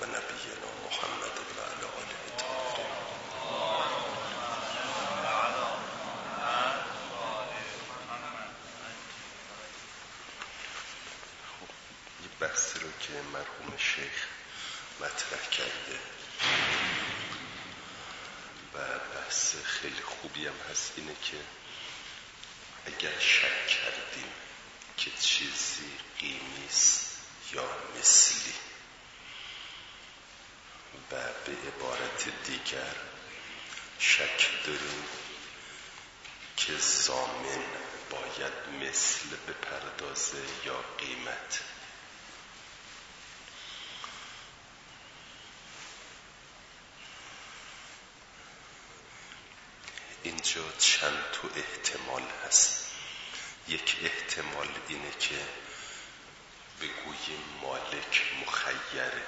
و نبینا محمد و علی آله الطاهرین. یه بحثی رو که مرحوم شیخ مطرح کرده و بحث خیلی خوبی هم هست، اینه که اگر شک کردیم که چیزی قیمیست یا مثلی و به عبارت دیگر شک داریم که ضامن باید مثل بپردازه یا قیمت، اینجا چند تا احتمال هست. یک احتمال اینه که بگوییم مالک مخیره،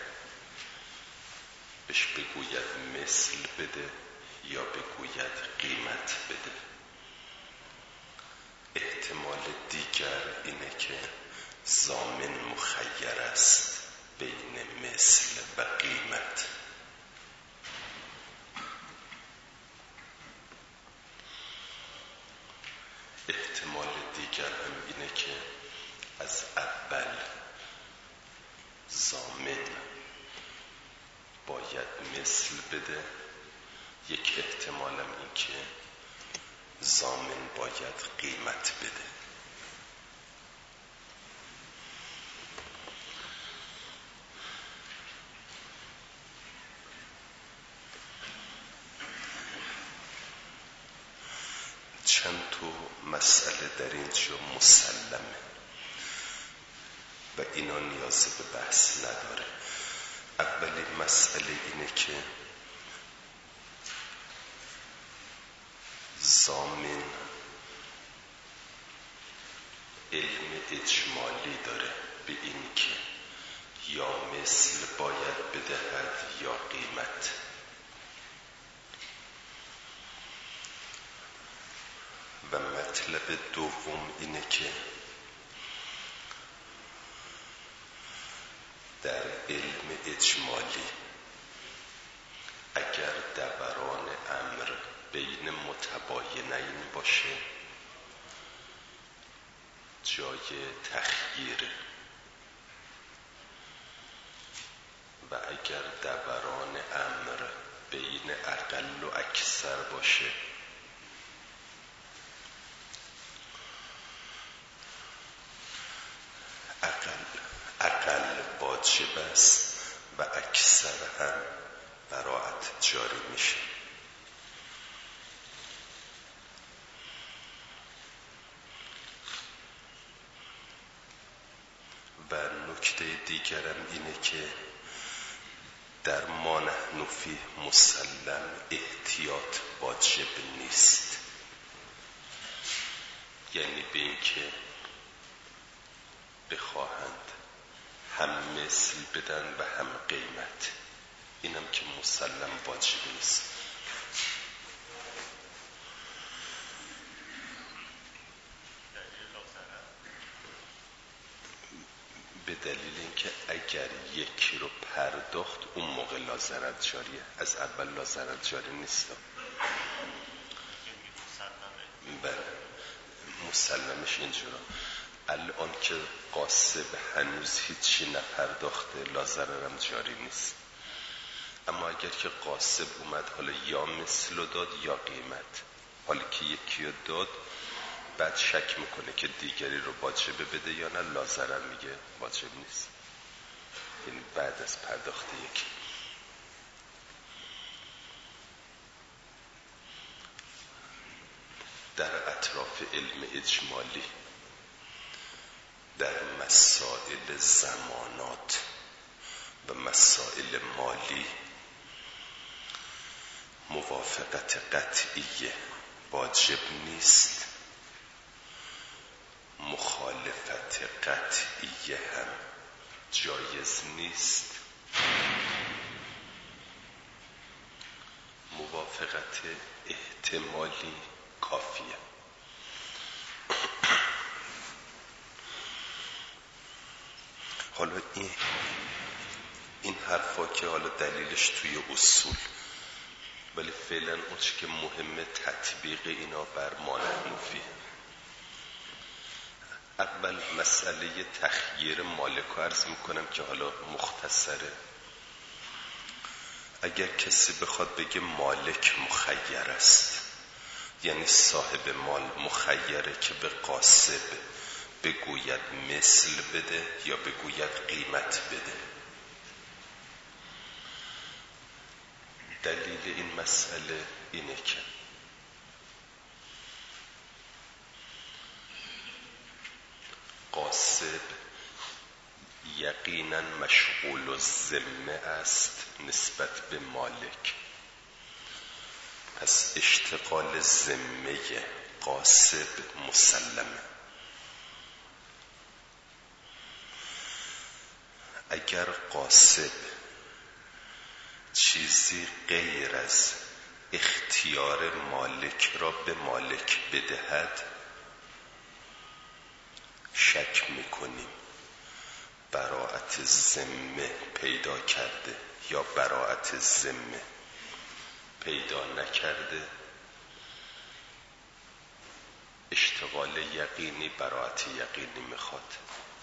بهش بگوید مثل بده یا بگوید قیمت بده. احتمال دیگر اینه که ضامن مخیر است بین مثل و قیمت. احتمال دیگر هم اینه که از اول ضامن باید مثل بده. یک احتمال هم این که ضامن باید قیمت بده. چند تا مسئله در اینجا مسلمه و اینا نیاز به بحث نداره. اولین مسئله اینه که ضامن علم اجمالی داره به این که یا مثل باید بدهد یا قیمت. و مطلب دوم اینه که در علم اجمالی اگر دوران امر بین متباینین باشه جای تخییره و اگر دوران امر بین اقل و اکثر باشه اقل واجب است و اکثر هم براعت جاری میشه. و نکته دیگرم اینه که در ما نحن فیه مسلم احتیاط واجب نیست، یعنی به این که بخواهند هم مثل بدن و هم قیمت، اینم که مسلم واجب نیست. به دلیل اینکه اگر یکی رو پرداخت اون موقع لازرد جاریه، از اول لازرد جاری نیست. بله مسلمش اینجورا. الان که قاسب هنوز هیچی نپرداخته لازررم جاری نیست. اما اگر که قاسب اومد حالا یا مثل رو داد یا قیمت، حالا که یکی رو داد بعد شک میکنه که دیگری رو واجبه بده یا نه، لازرر میگه واجب نیست، یعنی بعد از پرداخت یکی. در اطراف علم اجمالی در مسائل زمانات و مسائل مالی موافقت قطعیه واجب نیست، مخالفت قطعیه هم جایز نیست، موافقت احتمالی کافیه. حالا این این حرفا که حالا دلیلش توی اصول، ولی فعلا اون چی که مهمه تطبیق اینا بر ما نحنفی. اول مسئله تخییر مالک رو عرض میکنم که حالا مختصره. اگر کسی بخواد بگه مالک مخیر است، یعنی صاحب مال مخیره که به قاصب بگوید مثل بده یا بگوید قیمت بده. دلیل این مسئله اینه که قاصب یقینا مشغول الذمه است نسبت به مالک، پس اشتغال ذمه قاصب مسلمه. اگر قاصب چیزی غیر از اختیار مالک را به مالک بدهد، شک میکنیم براءت ذمه پیدا کرده یا براءت ذمه پیدا نکرده. اشتغال یقینی براءت یقینی میخواد.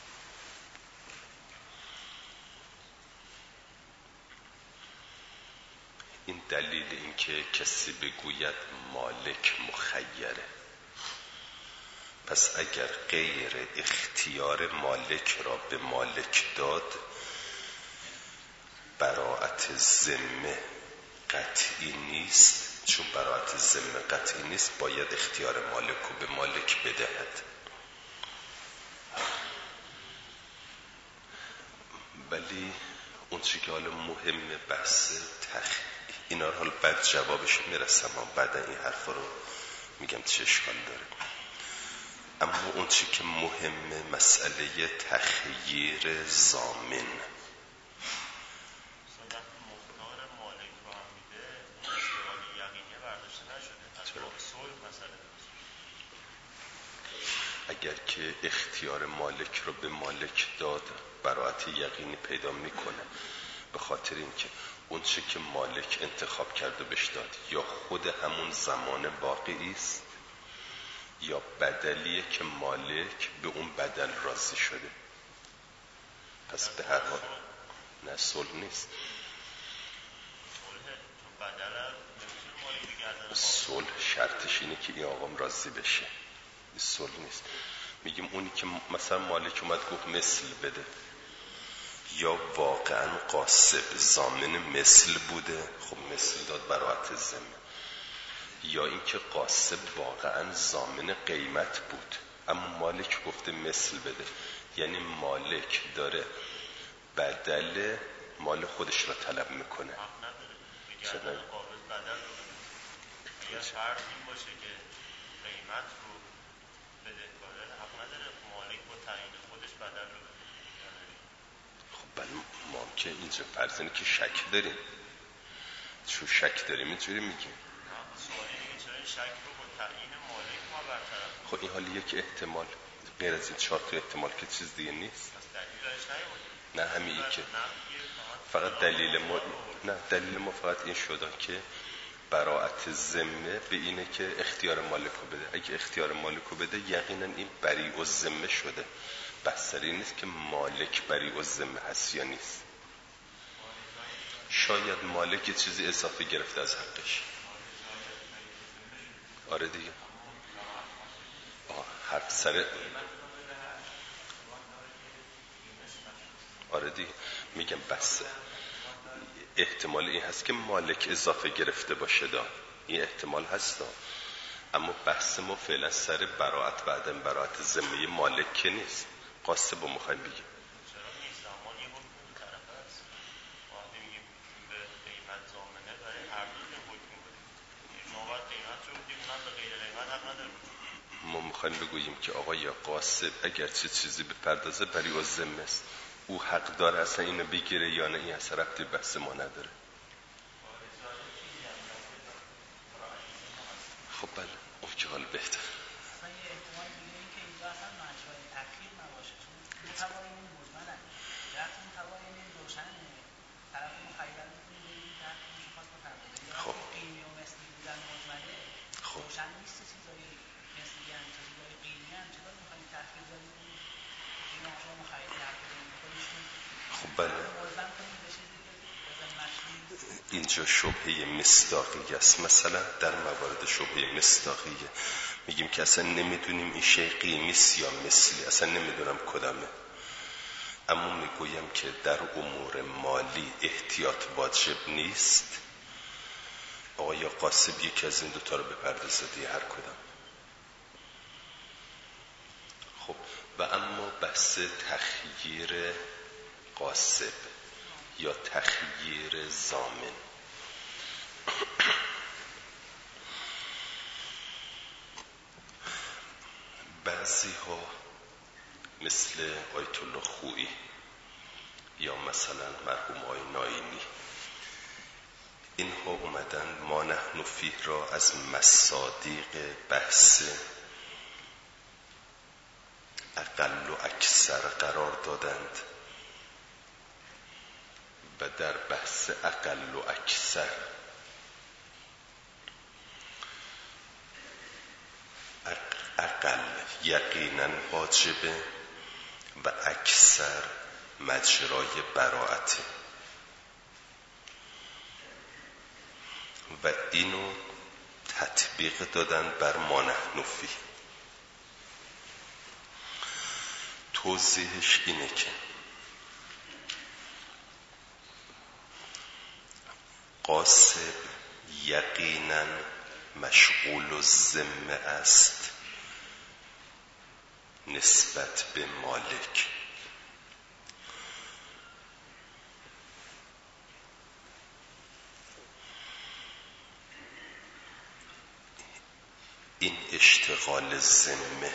این دلیل این که کسی بگوید مالک مخیره. پس اگر غیر اختیار مالک را به مالک داد، براءت ذمه قطعی نیست. چون براءت ذمه قطعی نیست، باید اختیار مالک رو به مالک بدهد. ولی اون چی که حالا مهمه بحث اینا رو حالا بعد جوابش میرسم، بعد این حرف رو میگم چه اشکال داره. اما اون چی که مهمه مسئله تخییر ضامن. اگر که اختیار مالک رو به مالک داد، براءت یقینی پیدا میکنه، به خاطر اینکه اون چی که مالک انتخاب کرده بهش داد یا خود همون زمان باقی است یا بدلیه که مالک به اون بدل راضی شده. پس به هر حال نه صلح نیست. صلح شرطش اینه که این آقام راضی بشه. این صلح نیست. میگیم اونی که مثلا مالک اومد گفت مثل بده، یا واقعا قاصب ضامن مثل بوده، خب مثل داد براءت ذمه، یا اینکه قاصب واقعا ضامن قیمت بود اما مالک گفته مثل بده، یعنی مالک داره بدل مال خودش را طلب میکنه. چرا؟ اگر فرض این باشه که قیمت رو بده کاره، حق نداره مالک با تعیین خودش بدل رو بده. خب بله، ما که اینجا فرض اینه که شک داریم. چون شک داریم اینجوری میگیم. سوالی اینه چرا این شک رو با تعیین مالک ما برطرف؟ خب این حالی یک احتمال، غیر از این 4 تا احتمال که چیز دیگه نیست. پس دلیلش نیومده. نه همین که فقط دلیل ما فقط این شده که براءت ذمه به اینه که اختیار مالک رو بده. اگه اختیار مالک رو بده یقینا این بریء الذمه شده. بحث سر این نیست که مالک بریء الذمه هست یا نیست. شاید مالک یه چیزی اضافه گرفته از حقش. آره دیگه. حرف سر آره دیگه. میگم بس احتمال این هست که مالک اضافه گرفته باشه این احتمال هست اما بحث ما فعلا سر براءت و عدم براءت ذمه مالک که نیست. قاصب رو میخوایم بگیم. چرا نیست؟ اما یه حکم طرف هست. وقتی میگیم به قیمت ضامنه برای هر دو حکم بودیم. شما باید قیمت رو بودیم، اونم به غیر قیمت حق نداره. ما میخوایم بگوییم که آقا یا قاصب اگر چیزی به پردازه بریء الذمه است، او حق داره اصلا اینو بگیره یا نه، این اصلا ربطی بحث ما نداره. خب بله اون که حال بهتر. اصلا یه احتمال دیگه این که اینجا اصلا منشأ تأخیر نباشه، چون متوایین مجملن، درست متوایین روشنه، خب بله، اینجا شبهه مصداقی است. مثلا در موارد شبهه مصداقیه میگیم که اصلا نمیدونیم این شی قیمی است یا مثلی، اصلا نمیدونم کدامه، اما میگویم که در امور مالی احتیاط واجب نیست. آقای قاسب یکی از این دوتا رو بپردازه دیگه، هر کدام. خب و اما بحث تخییر قاسب یا تخییر ضامن، بعضی ها مثل آیت الله خویی یا مثلا مرحوم آقای ناینی، اینها اومدن ما نحن فیه را از مصادیق بحث اقل و اکثر قرار دادند و در بحث اقل و اکثر اقل یقینا واجبه و اکثر مجرای براءته و اینو تطبیق دادن بر ما نحن فیه. توضیحش اینه که قاسب یقینا مشغول الذمه است نسبت به مالک، این اشتغال ذمه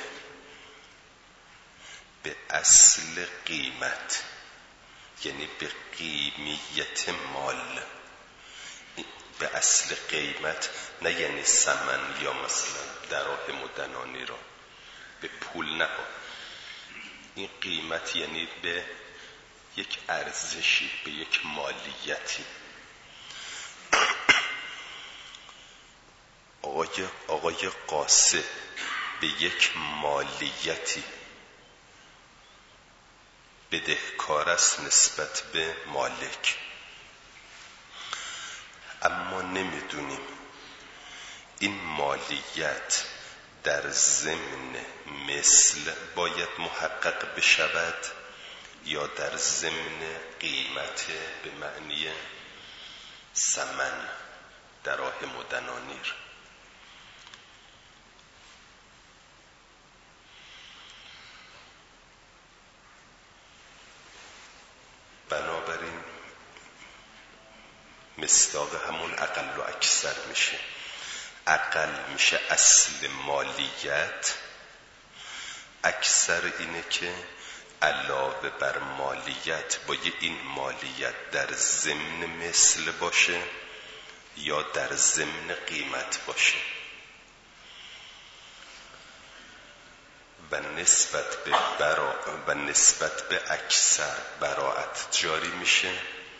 به اصل قیمت، یعنی به قیمیت مال، به اصل قیمت، نه یعنی ثمن یا مثلا دراهم و دنانی را به پول، نه، این قیمت یعنی به یک ارزشی، به یک مالیتی. آقای قاسب به یک مالیتی بدهکار است نسبت به مالک، اما نمیدونیم این مالیت در ضمن مثل باید محقق بشود یا در ضمن قیمت به معنی ثمن، دراهم و دنانیر. بنابراین مصداق همون اقل و اکثر میشه. اقل میشه اصل مالیت، اکثر اینه که علاوه بر مالیت باید این مالیت در ضمن مثل باشه یا در ضمن قیمت باشه و نسبت به اکثر براءت جاری میشه.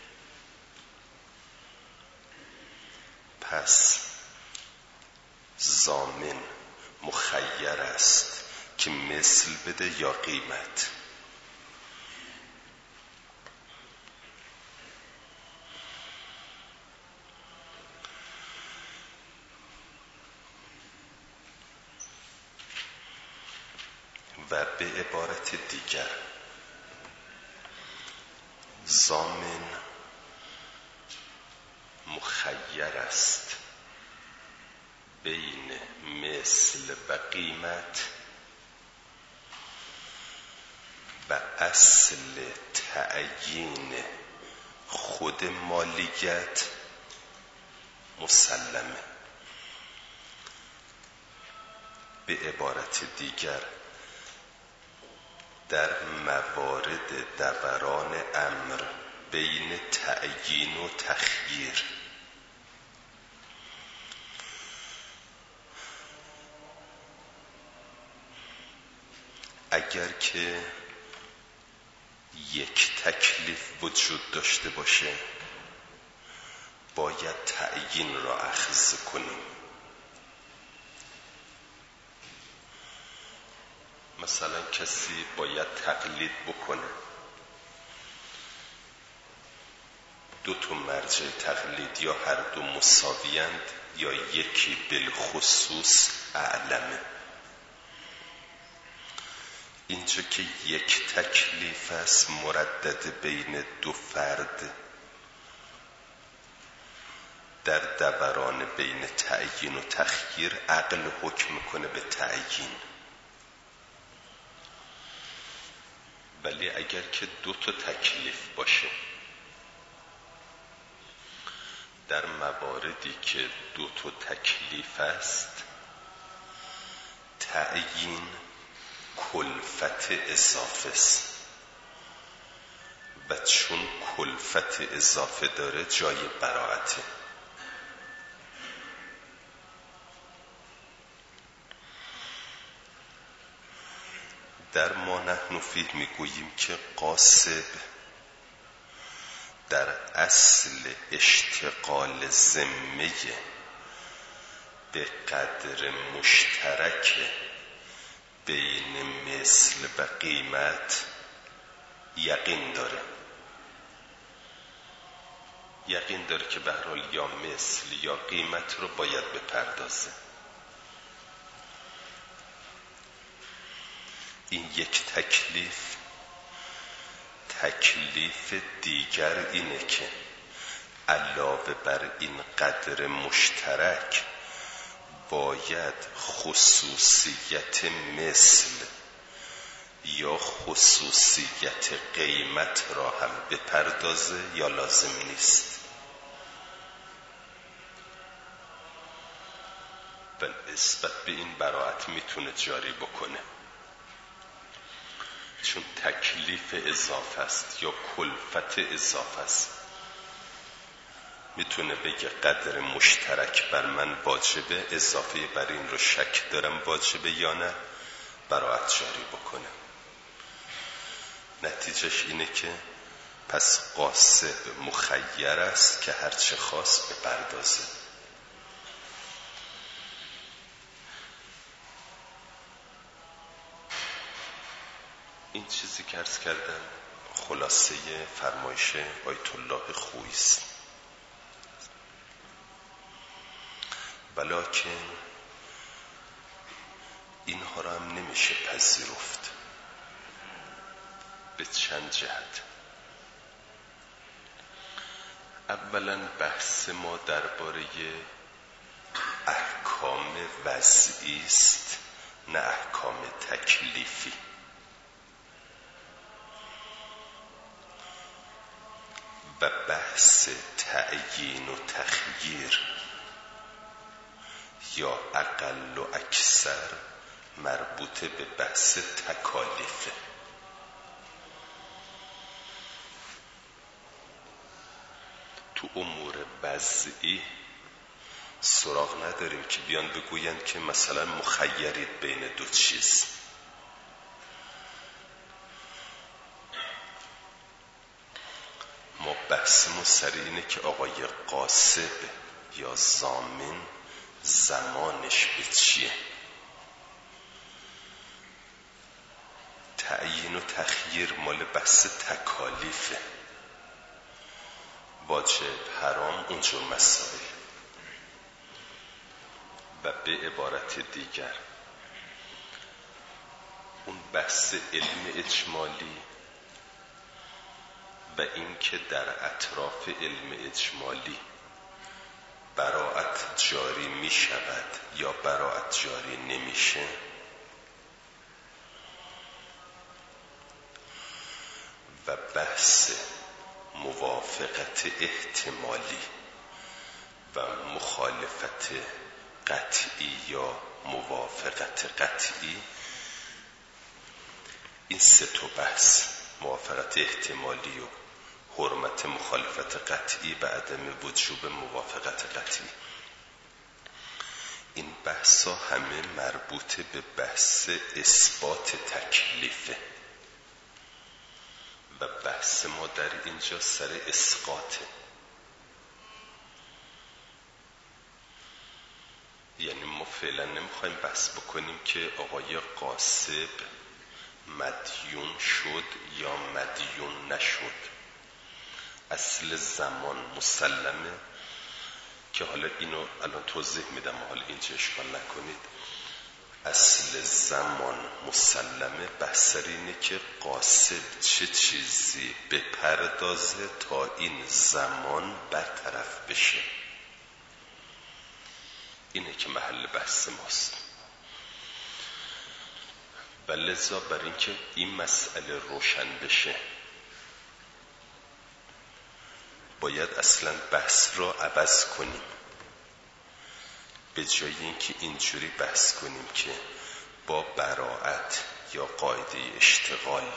پس ضامن مخیر است که مثل بده یا قیمت. و به عبارت دیگر ضامن مخیر است بین مثل و قیمت و اصل تعیین خود مالیت مسلمه. به عبارت دیگر در موارد دوران امر بین تعیین و تخییر اگر که یک تکلیف وجود داشته باشه باید تعیین را اخذ کنیم. مثلا کسی باید تقلید بکنه، دو تا مرجع تقلید یا هر دو مساویند یا یکی بالخصوص اعلمه. اینجا که یک تکلیف است مردد بین دو فرد در دوران بین تعیین و تخییر، عقل حکم میکنه به تعیین. ولی اگر که دو تا تکلیف باشه، در مواردی که دو تا تکلیف است، تعیین کلفت اضافه است و چون کلفت اضافه داره جای براءته. در ما نحن فیه میگوییم که قاصب در اصل اشتغال ذمه به قدر مشترک بین مثل و قیمت یقین داره که به هر حال یا مثل یا قیمت رو باید بپردازه. این یک تکلیف دیگر اینه که علاوه بر این قدر مشترک باید خصوصیت مثل یا خصوصیت قیمت را هم بپردازه یا لازم نیست. و نسبت به این براءت میتونه جاری بکنه، چون تکلیف اضافه است یا کلفت اضافه است. میتونه بگه قدر مشترک بر من واجبه، اضافه بر این رو شک دارم واجبه یا نه، براءت جاری بکنه. نتیجهش اینه که پس قاصد مخیر است که هرچه خواست بپردازه. این چیزی که عرض کردم خلاصه فرمایش آیت الله خویی است. ولکن اینها را هم نمیشه پذیرفت به چند جهت. اولا بحث ما درباره احکام وضعی است نه احکام تکلیفی. و بحث تعیین و تخییر یا اقل و اکثر مربوط به بحث تکالیفه. تو امور وضعی سراغ نداریم که بیان بگویند که مثلا مخیرید بین دو چیز. ما بحثمون سر اینه که آقای قاصب یا ضامن زمانش به چیه. تعیین و تخییر مال بحث تکالیفه، واجب حرام اونجور مسائل. و به عبارت دیگر اون بحث علم اجمالی و این که در اطراف علم اجمالی براءت جاری می شود یا براءت جاری نمیشه، و بحث موافقت احتمالی و مخالفت قطعی یا موافقت قطعی، این سه تا بحث، موافقت احتمالی و حرمت مخالفت قطعی و عدم وجوب موافقت قطعی، این بحثا همه مربوط به بحث اثبات تکلیفه و بحث ما در اینجا سر اسقاطه. یعنی ما فعلا نمیخوایم بحث بکنیم که آقای قاصب مدیون شد یا مدیون نشد. اصل زمان مسلمه که حالا اینو الان توضیح میدم، حالا اینجا اشکال نکنید. اصل زمان مسلمه، بحث اینه که قاصد چه چیزی بپردازه تا این زمان برطرف بشه. اینه که محل بحث ماست. و لذا بر این که این مسئله روشن بشه باید اصلا بحث رو عوض کنیم. به جای اینکه اینجوری بحث کنیم که با براءت یا قاعده اشتغال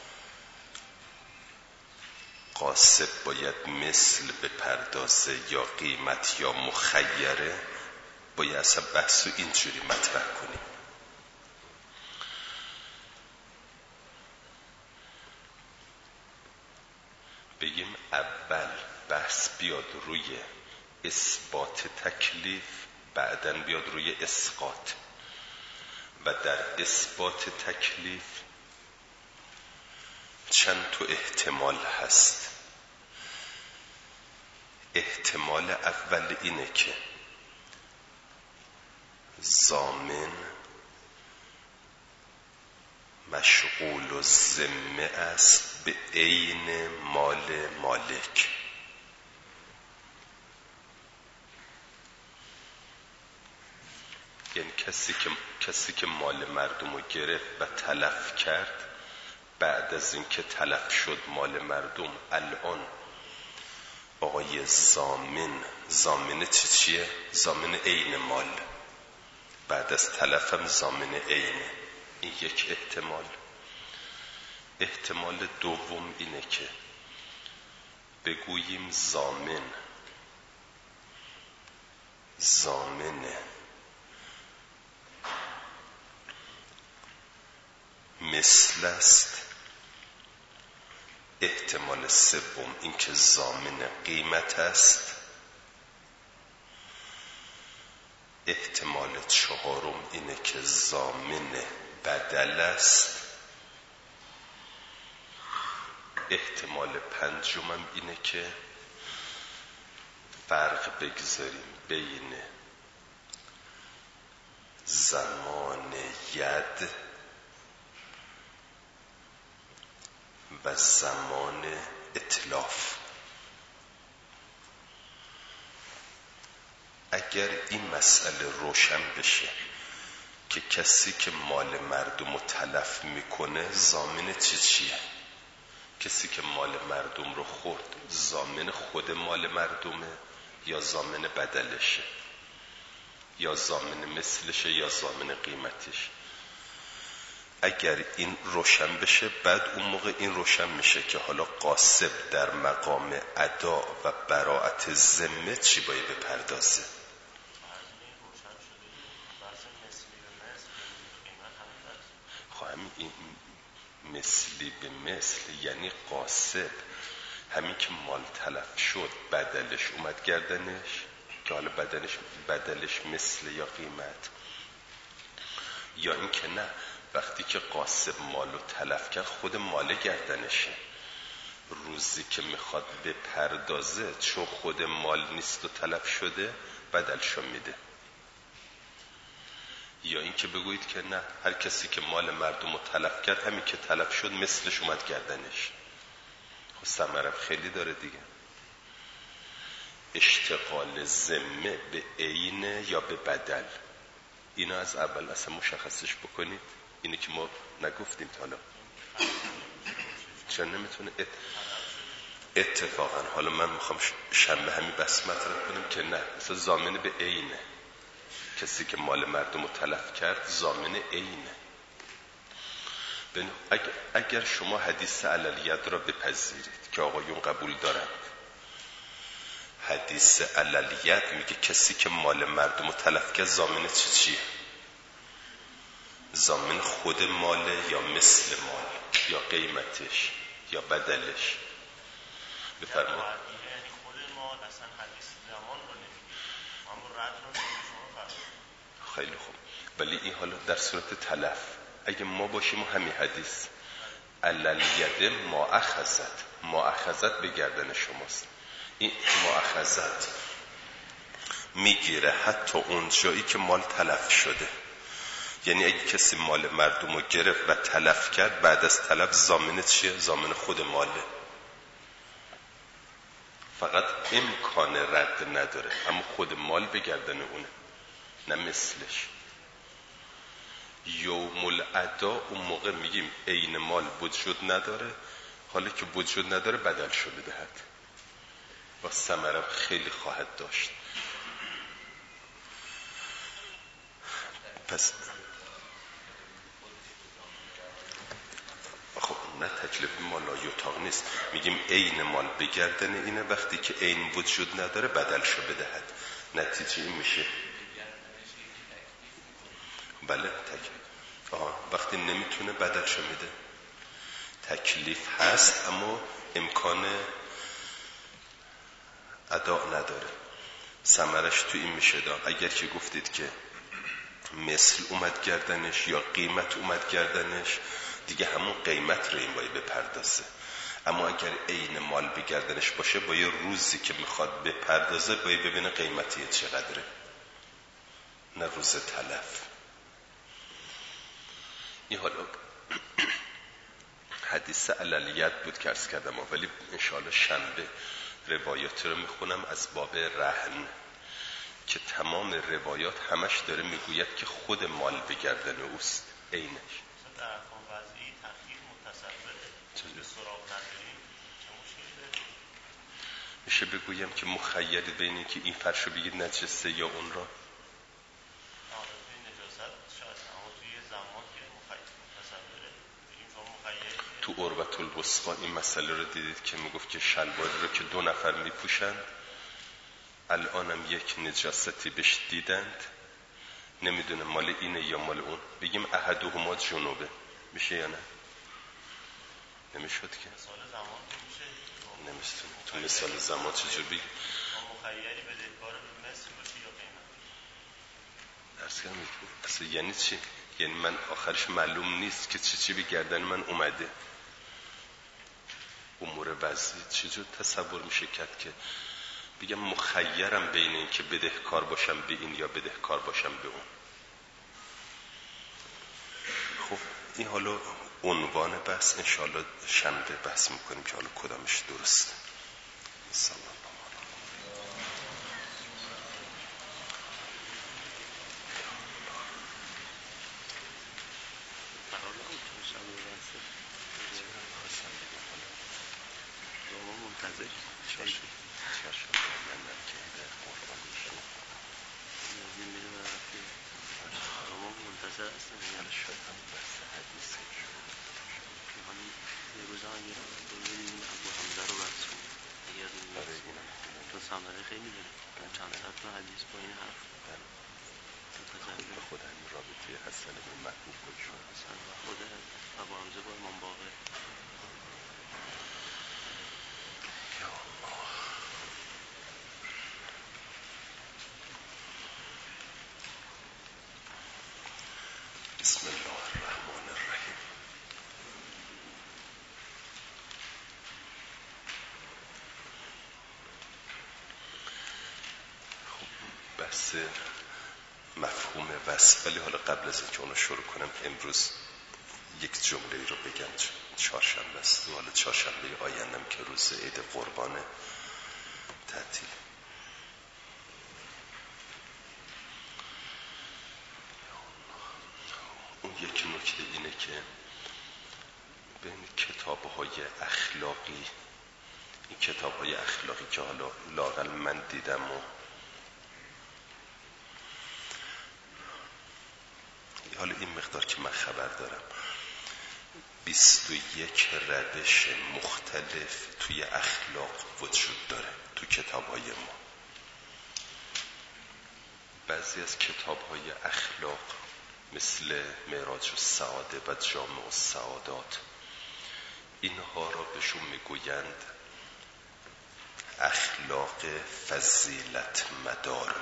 قاصد باید مثل بپردازه یا قیمت یا مخیره، باید اصلا بحث رو اینجوری مطرح کنیم. بگیم اول بحث بیاد روی اثبات تکلیف، بعداً بیاد روی اسقاط. و در اثبات تکلیف چند تا احتمال هست. احتمال اول اینه که ضامن مشغول و ذمه است به عین مال مالک. یعنی کسی که مال مردم رو گرفت و تلف کرد، بعد از اینکه تلف شد مال مردم، الان آقای ضامن چیه؟ ضامن عین مال، بعد از تلفم ضامن عینه. این یک احتمال. احتمال دوم اینه که بگوییم ضامن مثل است. احتمال سوم این که ضامن قیمت است. احتمال چهارم اینه که ضامن بدل است. احتمال پنجم اینه که فرق بگذاریم بین زمان ید و زمان اتلاف. اگر این مسئله روشن بشه که کسی که مال مردم رو تلف میکنه ضامن چیه؟ کسی که مال مردم رو خورد ضامن خود مال مردمه یا ضامن بدلشه یا ضامن مثلشه یا ضامن قیمتش؟ اگر این روشن بشه، بعد اون موقع این روشن میشه که حالا قاصد در مقام ادا و براءت ذمه چی باید بپردازه. همین این مثلی به مثل یعنی قاصد همین که مال تلف شد بدلش اومد گردنش، که حالا بدلش مثل یا قیمت، یا این که نه، وقتی که قاصد مالو تلف کرد خود مال گردنشه، روزی که میخواد بپردازه چون خود مال نیست و تلف شده بدلشو میده. یا این که بگویید که نه، هر کسی که مال مردم رو تلف کرد همین که تلف شد مثلش اومد گردنش. خب ثمره خیلی داره دیگه. اشتغال ذمه به عین یا به بدل، اینا از اول اصلا مشخصش بکنید. اینی که ما نگفتیم تا حالا چرا نمیتونه اتفاقا. حالا من میخوام شنبه همین بس مطرح کنیم که نه، مثلا ضامن به عینه. کسی که مال مردم رو تلف کرد ضامن عینه. اگر شما حدیث علالید را بپذیرید که آقایون قبول دارند، حدیث علالید میگه کسی که مال مردم رو تلف کرد ضامن چیه؟ ضامن خود ماله یا مثل مال یا قیمتش یا بدلش. بفرمایید. یعنی خود ما اصلا حدیث زمان رو نمیگیم، ما رد رو نمیگیم. خیلی خوب. ولی این حالا در صورت تلف اگه ما باشیم و همین حدیث علالید ما اخذت، مؤاخذت به گردن شماست. این مؤاخذت میگیره حتی اون جایی که مال تلف شده. یعنی اگه کسی مال مردم رو گرفت و تلف کرد، بعد از تلف ضامن چیه؟ ضامن خود ماله. فقط امکان رد نداره، اما خود مال به گردن اونه، نه مثلش. یوم الادا اون موقع میگیم عین مال وجود نداره، حالا که وجود نداره بدل شده دهد و ثمره خیلی خواهد داشت. پس خب نه تکلیف مال یطاق نیست، میگیم عین مال به گردن اینه، وقتی که عین وجود نداره بدل شو بدهد. نتیجه این میشه بله تکلیف. وقتی نمیتونه بدل شو میده. تکلیف هست اما امکان ادا نداره. ثمرش تو این میشه اگر که گفتید که مثل اومد گردنش یا قیمت اومد گردنش، دیگه همون قیمت رو این باید بپردازه. اما اگر عین مال به گردنش باشه، با یه روزی که میخواد بپردازه باید ببینه قیمتی چقدره، نه روز تلف. این حالا حدیث عللیت بود که عرض کردم، ولی انشاءالله شنبه روایات رو میخونم از باب رهن که تمام روایات همش داره میگوید که خود مال به گردن اوست عینش. در احکام وضعی تخییر متصوره به سراغ نداریم چه مشکلی داریم؟ میشه بگویم که مخیر بینی که این فرشو بگید نجسه یا اون را توی نجاست شاید، اما توی زمان که متصوره بگیم شما مخیر. تو عروة الوثقی این مسئله رو دیدید که میگفت که شلواری رو که 2 نفر میپوشند، الانم یک نجاستی بهش دیدند، نمیدونه مال اینه یا مال اون، بگیم احدهما جنوبه، میشه یا نه؟ نمیشد که مثال زمان که میشه نمیستونه. تو مثال زمان چجور بگیم؟ مخیری بدهکار به مثل باشه یا قیمت؟ درست کنم اصلا یعنی چی؟ یعنی من آخرش معلوم نیست که چی به گردن من اومده. امور وضعی چجور تصور میشه کرد که بگم مخیرم بین این که بدهکار باشم به این یا بدهکار باشم به اون؟ خب این حالا عنوان بحث، انشاءالله شنبه بحث میکنیم که حالا کدامش درسته. سلام. ثمره خیلی داره، چند صد تا حدیث با این حرف به خود همین رابطه حسن بن محبوب بود شد حسن و خود ابو حمزه با امام باقر. یا الله. بسم الله الرحمن الرحیم. بحث مفهوم وصف، ولی حالا قبل از اینکه اونو شروع کنم امروز یک جمله رو بگم. چهارشنبه است، حالا چهارشنبه آیندم که روز عید قربانه تعطیل. اون یک نکته اینه که بین کتاب‌های اخلاقی، این کتاب‌های اخلاقی که حالا لااقل من دیدم و حالا این مقدار که من خبر دارم، 21 روش مختلف توی اخلاق وجود داره تو کتاب‌های ما. بعضی از کتاب‌های اخلاق مثل معراج السعاده و جامع السعادات، اینها را بهشون میگویند اخلاق فضیلت مدار،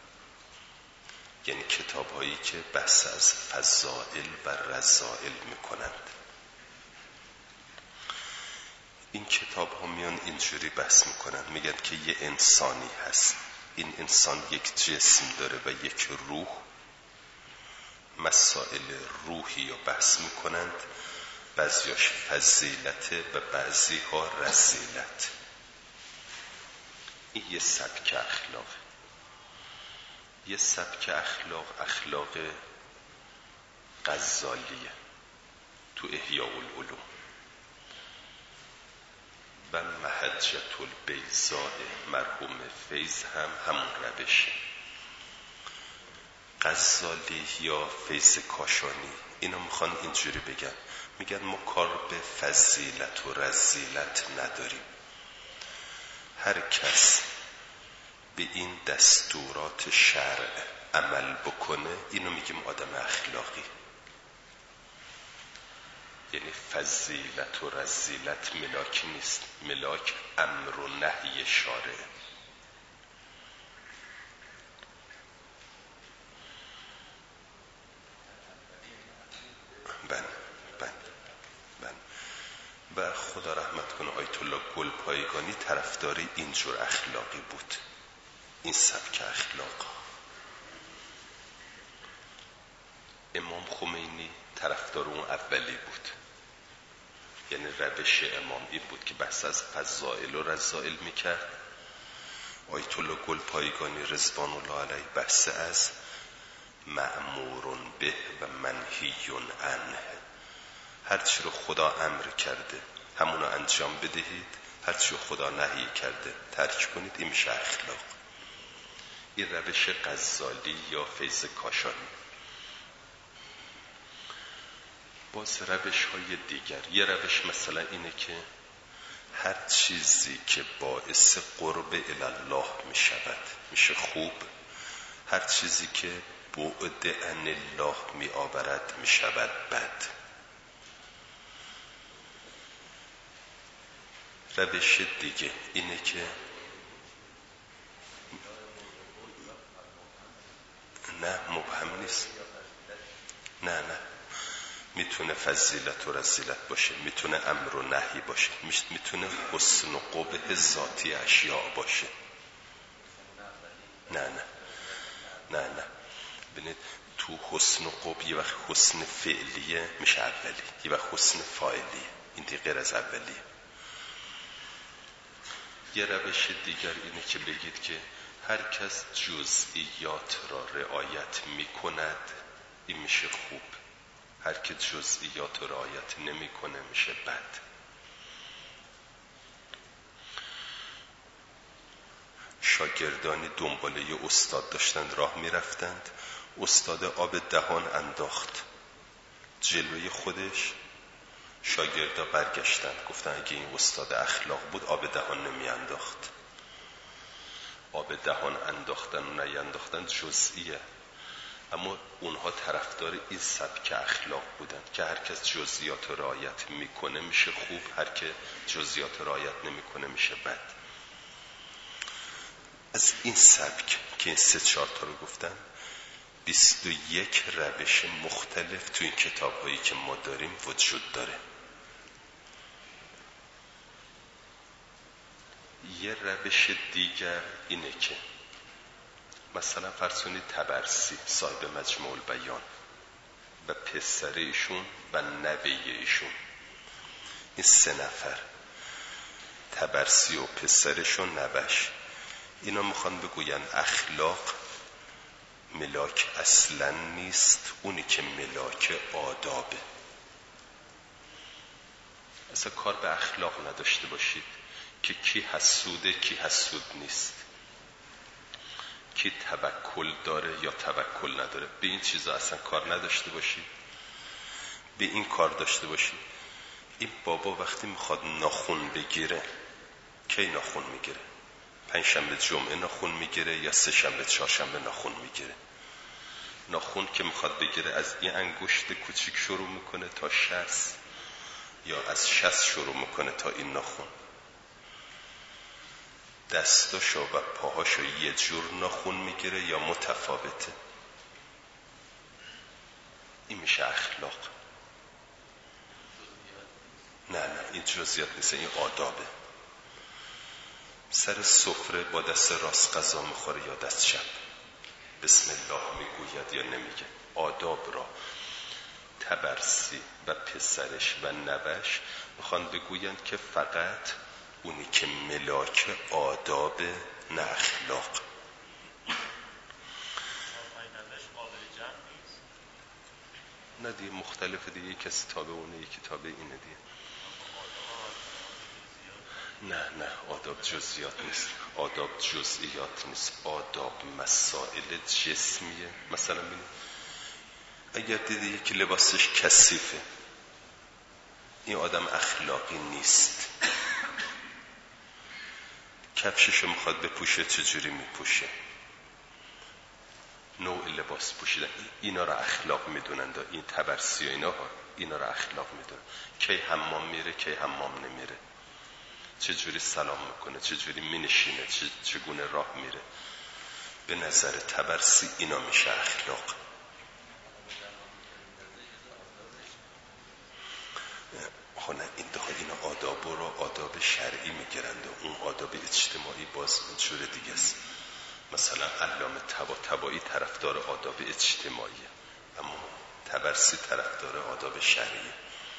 یعنی کتاب‌هایی که بحث از فضائل و رذائل میکنند. این کتاب ها میان اینجوری بحث میکنن، میگن که یه انسانی هست، این انسان یک جسم داره و یک روح. مسائل روحی رو بحث میکنند، بعضیاش فضیلته و بعضی ها رذیلت. این یه سبک اخلاق، یه سبک اخلاق غزالیه تو احیاء العلوم و محجة البیضاء مرحوم فیض هم همون روشه. غزالی یا فیض کاشانی اینا میخوان اینجوری بگن، میگن ما کار به فضیلت و رذیلت نداریم. هر کس به این دستورات شرع عمل بکنه اینو میگیم آدم اخلاقی. یعنی فضیلت و رذیلت ملاک نیست، ملاک امر و نهی شارع. و خدا رحمت کنه آیت الله گلپایگانی طرفدار اینجور اخلاقی بود، این سبک اخلاق. امام خمینی طرفدار اون اولی بود، یعنی روش امام این بود که بحث از فضائل و رذائل میکرد. آیت الله گلپایگانی رضوان الله علیه بحث از مأمور به و منهی عنه، هرچی رو خدا امر کرده همونو انجام بدهید، هرچی رو خدا نهی کرده ترک کنید. این میشه اخلاق. این روش غزالی یا فیض کاشانی. باز روش های دیگر، یه روش مثلا اینه که هر چیزی که باعث قرب الله می شود میشه خوب، هر چیزی که بعد عن الله می آورد می شود بد. روش دیگه اینه که نه مبهم نیست، نه میتونه فضیلت و رذیلت باشه، میتونه امر و نهی باشه، میتونه حسن و قبح ذاتی اشیاء باشه. نه ببینید تو حسن و قبح یه وقت حسن فعلیه میشه اولی، یه وقت حسن فاعلیه، این دیگه غیر از اولیه. یه روش دیگر اینه که بگید که هر کس جزئیات را رعایت میکند این میشه خوب، هر که جزئیات را رعایت نمیکنه میشه بد. شاگردانی دنبال یه استاد داشتند راه میرفتند، استاد آب دهان انداخت جلوی خودش، شاگردا برگشتند گفتن اگه این استاد اخلاق بود آب دهان نمی انداخت. آب دهان انداختن و نینداختن جزئیه، اما اونها طرفدار این سبک اخلاق بودن که هر کس جزئیات رعایت میکنه میشه خوب، هر که جزئیات رعایت نمیکنه میشه بد. از این سبک که این 3-4 تا رو گفتن 21 روش مختلف تو این کتاب هایی که ما داریم وجود داره. یه روش دیگر اینه که مثلا فرض کنید طبرسی صاحب مجموع البیان و پسر ایشون و نوه ایشون، این 3 نفر طبرسی و پسرش و نوهش، اینا میخوان بگوین اخلاق ملاک اصلا نیست، اونی که ملاک آدابه. اصلا کار به اخلاق نداشته باشید که کی حسوده کی حسود نیست، کی توکل داره یا توکل نداره، به این چیزا اصلا کار نداشته باشید. به این کار داشته باشید این بابا وقتی میخواد ناخون بگیره کی ناخون میگیره؟ 5 شنبه جمعه ناخون میگیره یا 3 شنبه 4 شنبه ناخون میگیره؟ ناخون که میخواد بگیره از این انگشت کوچیک شروع میکنه تا 60 یا از 60 شروع میکنه تا این ناخون. دستاشو و پاهاشو یه جور ناخون میگیره یا متفاوته؟ این میشه اخلاق. نه این جزئیات نیست، این آدابه. سر سفره با دست راست غذا میخوره یا دست چپ، بسم الله میگوید یا نمیگه. آداب را طبرسی و پسرش و نوش میخوان بگویند که فقط اونی که ملاک آداب نه اخلاق. نه دیگه مختلفه دیگه، کسی تابع اونه یکی تابع اینه دیگه. نه آداب جزئیات نیست، آداب جزئیات نیست، آداب مسائل جسمیه. مثلا ببینید اگر دیدی یکی لباسش کثیفه، این آدم اخلاقی نیست. کفششو میخواد بپوشه چجوری میپوشه، نوع لباس پوشیدن، اینا را اخلاق میدونن. این تبرسی و اینا را اخلاق میدونن. کی حمام میره کی حمام نمیره، چجوری سلام میکنه، چجوری مینشینه، چگونه راه میره. به نظر تبرسی اینا میشه اخلاق. اینا آداب رو آداب شرعی میگیرند و اون آداب اجتماعی باز جور دیگه است. مثلا علامه طباطبایی طرفدار آداب اجتماعیه، اما طبرسی طرفدار آداب شرعیه.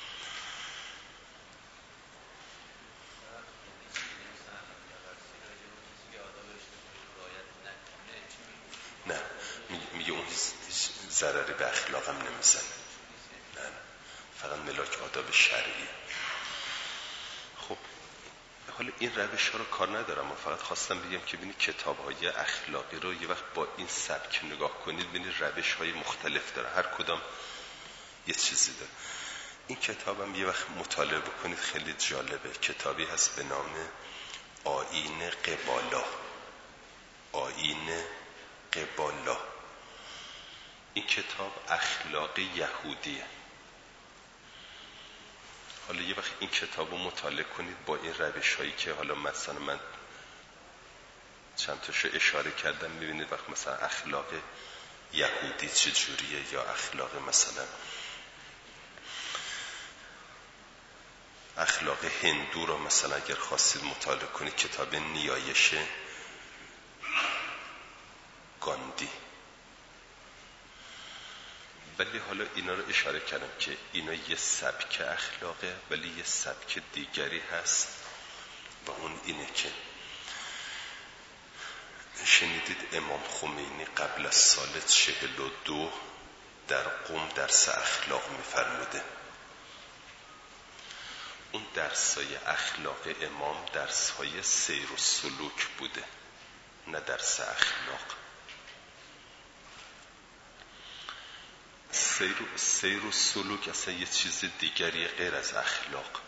نه میگه اون ضرری به اخلاقم نمیزنه. نه فقط ملاک آداب شرعیه. خب حالا این روش ها رو کار ندارم، فقط خواستم بگم که ببینید کتاب های اخلاقی رو یه وقت با این سبک نگاه کنید، ببینید روش های مختلف داره، هر کدام یه چیزی داره. این کتابم یه وقت مطالعه بکنید، خیلی جالبه. کتابی هست به نام آیین قبالا. آیین قبالا. این کتاب اخلاق یهودیه. حالا یه وقت این کتاب رو مطالعه کنید با این روش هایی که حالا مثلا من چند تاشو اشاره کردم، میبینید وقت مثلا اخلاق یهودی چجوریه یا اخلاق مثلا اخلاق هندو رو مثلا اگر خواستید مطالعه کنید، کتاب نیایش گاندی. ولی حالا اینا رو اشاره کردم که اینا یه سبک اخلاقه، ولی یه سبک دیگری هست و اون اینه که شنیدید امام خمینی قبل از سال 42 در قم درس اخلاق می‌فرموده. اون درسای اخلاق امام درسای سیر و سلوک بوده، نه درس اخلاق. سیر و سلوک اصلا یه چیز دیگری غیر از اخلاق.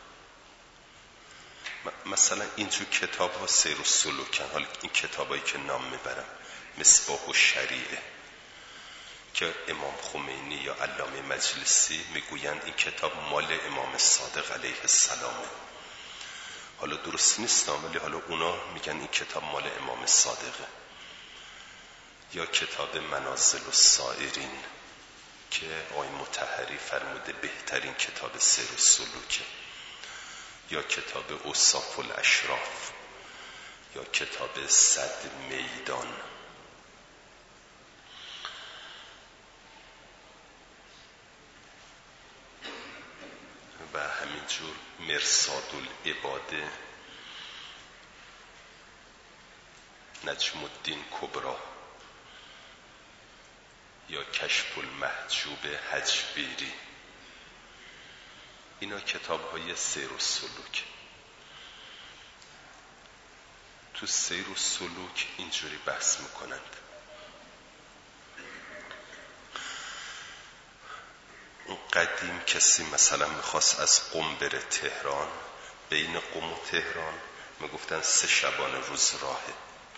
مثلا اینجور کتاب ها سیر و سلوکن. حالا این کتابایی که نام میبرم مصباح الشریعه که امام خمینی یا علامه مجلسی میگویند این کتاب مال امام صادق علیه السلامه. حالا درست نیست، ولی حالا اونا میگن این کتاب مال امام صادقه. یا کتاب منازل السائرین که آقای مطهری فرموده بهترین کتاب سیر و سلوکه. یا کتاب اوصاف الاشراف، یا کتاب صد میدان. و همینجور مرصاد العباد نجم الدین کبرا، یا کشف المحجوب حجبیری. اینا کتاب های سیر و سلوک. تو سیر و سلوک اینجوری بحث میکنند. اون قدیم کسی مثلا میخواست از قم بره تهران، بین قم و تهران میگفتن 3 شبانه روز راهه.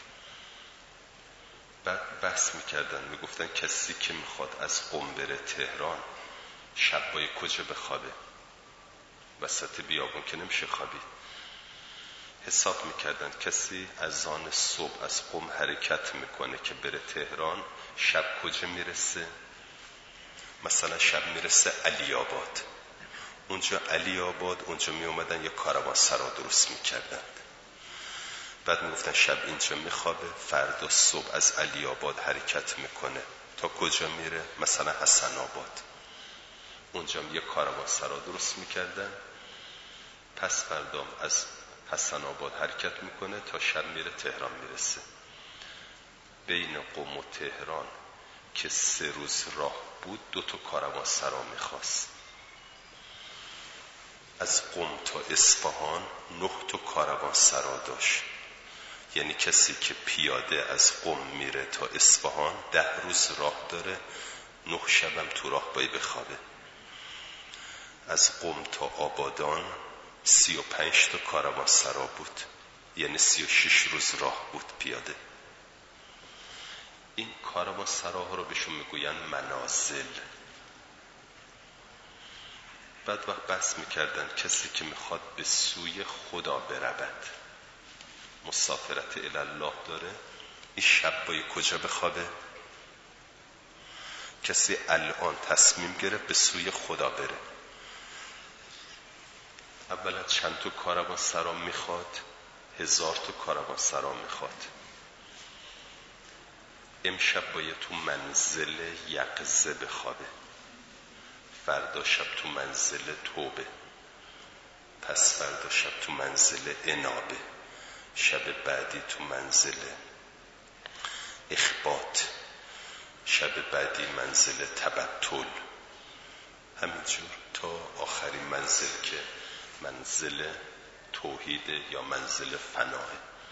بعد بحث میکردن، میگفتن کسی که میخواد از قم بره تهران شب باید کجا بخوابه؟ وسط بیابون که نمیشه خوابید. حساب میکردن کسی از آن صبح از قم حرکت میکنه که بره تهران، شب کجا میرسه؟ مثلا شب میرسه علی آباد. اونجا علی آباد اونجا می اومدن یه کاروانسرا درست میکردن. بعد میگفتن شب اینجا میخوابه، فردا صبح از علی آباد حرکت میکنه تا کجا میره؟ مثلا حسن آباد. اونجا یه کاروانسرا درست میکردن، پس فردا از حسن آباد حرکت میکنه تا شب میره تهران میرسه. بین قم و تهران که 3 روز راه بود 2 تا کاروانسرا میخواست. از قم تا اصفهان 9 تا کاروانسرا داشت. یعنی کسی که پیاده از قم میره تا اصفهان 10 روز راه داره، 9 شبم تو راه باید بخوابه. از قم تا آبادان 35 تا کاروانسرا بود، یعنی 36 روز راه بود پیاده. این کاروانسراها رو بهشون میگوین منازل. بعد وقت بحث میکردن کسی که میخواد به سوی خدا برود، مسافرت الله داره، این شب باید کجا بخوابه؟ کسی الان تصمیم گرفت به سوی خدا بره، اولا چند تا کاروانسرا میخواد؟ 1000 تا کاروانسرا میخواد. امشب باید تو منزل یقظه بخوابه، فردا شب تو منزل توبه، پس فردا شب تو منزل انابه، شب بعدی تو منزل اخبات، شب بعدی منزل تبتل، همینجور تا آخرین منزل که منزل توحید یا منزل فناه.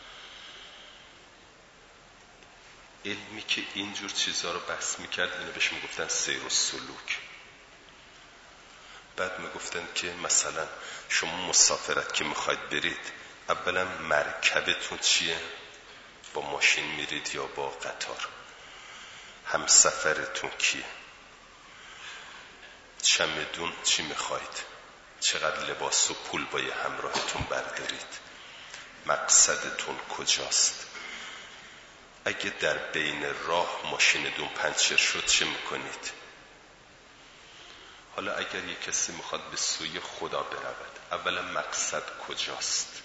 علمی که اینجور چیزها رو بحث میکرد اینو بهش میگفتن سیر و سلوک. بعد میگفتن که مثلا شما مسافرت که میخواید برید، اولا مرکبتون چیه؟ با ماشین میرید یا با قطار؟ همسفرتون کیه؟ چمدون چی میخواید؟ چقدر لباس و پول باید همراهتون بردارید؟ مقصدتون کجاست؟ اگه در بین راه ماشینتون پنچر شد چه میکنید؟ حالا اگر یک کسی میخواد به سوی خدا برود، اولا مقصد کجاست؟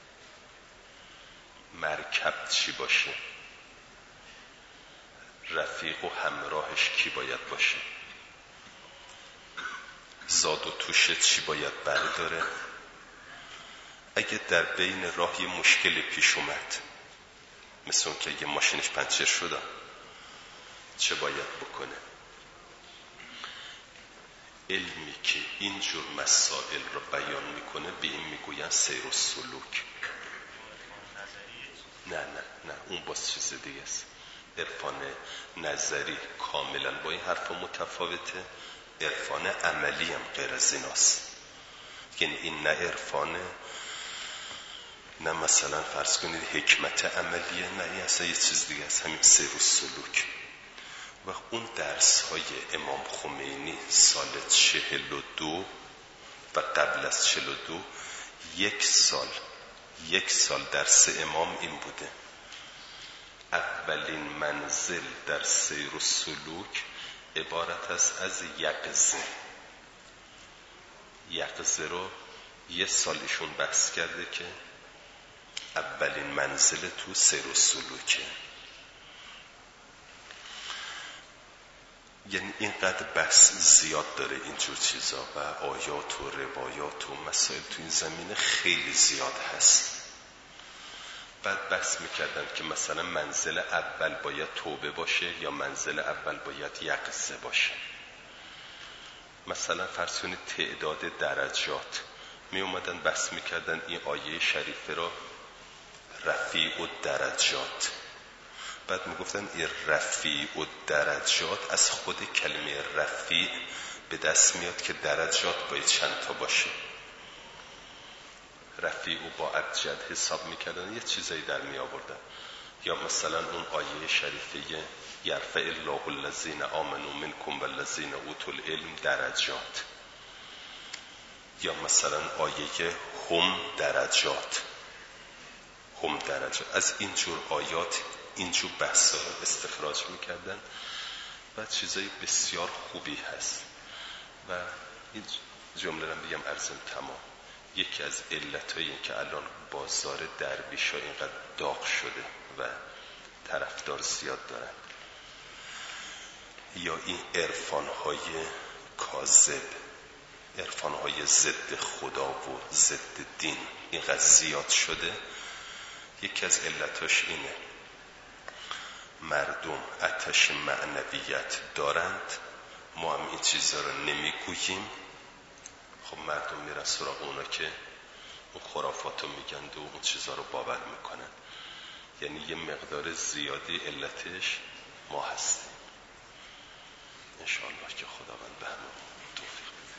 مرکب چی باشه؟ رفیق و همراهش کی باید باشه؟ زاد و توشه چی باید برداره؟ اگه در بین راه یه مشکلی پیش اومد، مثل اون که یه ماشینش پنچر شده، چه باید بکنه؟ علمی که اینجور مسائل رو بیان میکنه به این میگوین سیر و سلوک. نه اون باز چیز دیگه است. عرفان نظری کاملا با این حرف متفاوته، عرفان عملی هم غیر از ایناست. یعنی این نه عرفانه، نه مثلا فرض کنید حکمت عملیه، نه این اصلا یه چیز دیگه است، همین سیر و سلوک. و اون درس های امام خمینی سال 42 و قبل از 42 یک سال درس امام این بوده. اولین منزل در سیر و سلوک عبارت است از یقظه رو 1 سال ایشون بحث کرده که اولین منزل تو سیر و سلوکه. یعنی اینقدر بحث زیاد داره اینجور چیزا و آیات و روایات و مسائل تو این زمینه خیلی زیاد هست. بعد بحث میکردن که مثلا منزل اول باید توبه باشه یا منزل اول باید یقظه باشه. مثلا فرض کنید تعداد درجات، می اومدن بحث میکردن این آیه شریفه را رفیع الدرجات. بعد میگفتن این رفیع الدرجات از خود کلمه رفیع به دست میاد که درجات باید چند تا باشه. رفیع و با ابجد حساب میکردن، یه چیزایی در می آوردن. یا مثلا اون آیه شریفه یرفع الله الذین آمنوا منکم والذین اوتوا العلم درجات، یا مثلا آیه هم درجات. از اینجور آیات اینجور بحثا رو استخراج میکردن و چیزای بسیار خوبی هست. و جمله رو بگم ارزم تمام. یکی از علتایی که الان بازار درویشا اینقدر داغ شده و طرفدار زیاد دارن، یا این عرفان‌های کاذب، عرفان‌های ضد خدا و ضد دین اینقدر زیاد شده، یکی از علتاش اینه. مردم آتش معنویت دارند، ما هم این چیزا رو نمیگوییم. خب مردم میرن سراغ اونا که اون خرافاتو میگن و اون چیزا رو باور میکنن. یعنی یه مقدار زیادی علتش ما هستیم. انشاءالله که خداوند به همه توفیق بده.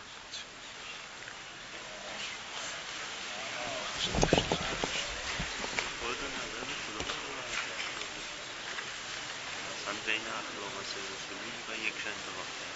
بین اخلاق و سیر رسولی و یک انتخاب